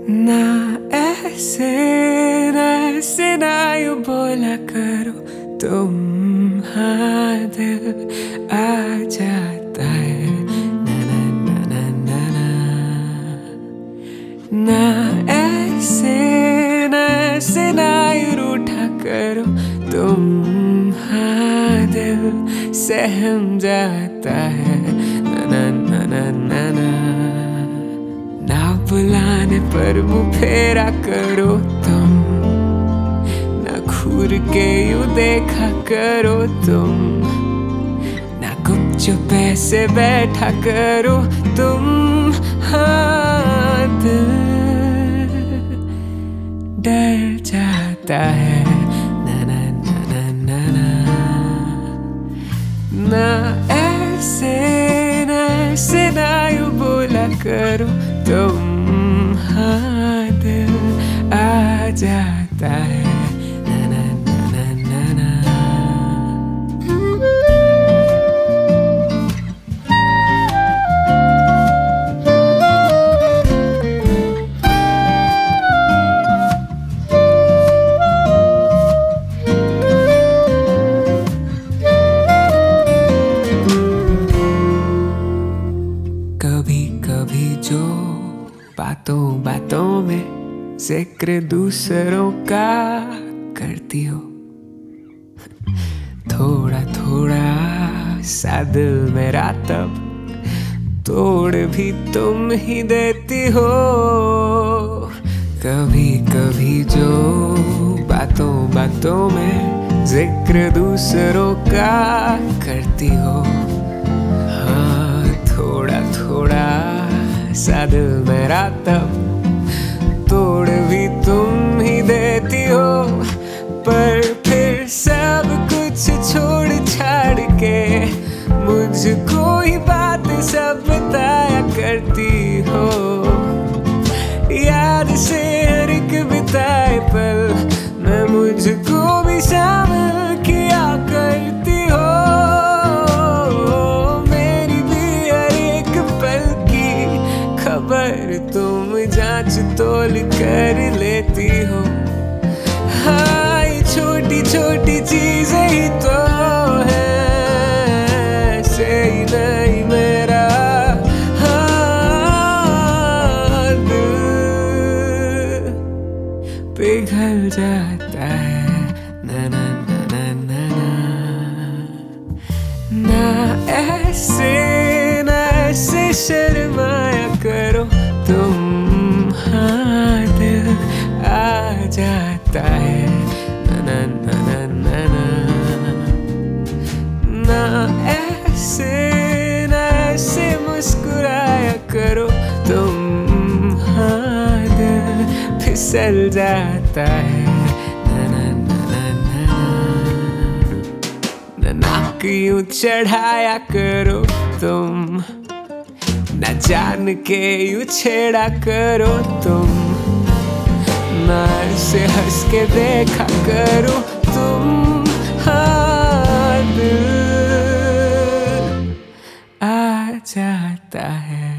ना ऐसे ना ऐसे ना यूं बोला करो तुम, हाँ दिल आ जाता है ना ना ना ना ना ना। ना ऐसे ना यूं रूठा करो तुम, हाँ दिल सहम जाता है ना ना ना ना ना ना। ना बुलाने पर मुँह फेरा करो तुम, ना घूर के यूं देखा करो तुम, ना गुपचुप ऐसे बैठा करो तुम, हाँ दिल डर जाता है ना ना ना ना ना ना। ना ऐसे ना यूं बोला करो तुम, हाँ दिल आ जाता है ना ना ना ना ना ना। कभी कभी जो बातों बातों में जिक्र दूसरों का करती हो, थोड़ा थोड़ा सा दिल मेरा तब तोड़ भी तुम ही देती हो। कभी कभी जो बातों बातों में जिक्र दूसरों का करती हो, हाँ थोड़ा थोड़ा सा दिल मेरा तब तोड़ भी तुम ही देती हो। पर फिर सब कुछ छोड़ छाड़ के मुझको ही बात सब बताया करती हो। याद से हर एक बिताए पल मैं मुझको भी शामिल किया करती हो। मेरी भी हर एक पल की खबर तुम जांच तोल कर लेती हो। हाँ ये छोटी छोटी चीजें ही तो है, से ही नहीं मेरा पिघल जाता है ना ना ना ना ना ना। ना ऐसे शर्माया करो तुम, हाँ दिल आ जाता है ना ना ना ना ना ना। ना ऐसे मुस्कुराया करो तुम, हाँ दिल फिसल जाता है ना ना ना ना ना। नाक यूं चढ़ाया करो तुम, ना जान के यूं छेड़ा करो तुम, ना ऐसे हंस के देखा करो तुम, हाँ दिल आ जाता है।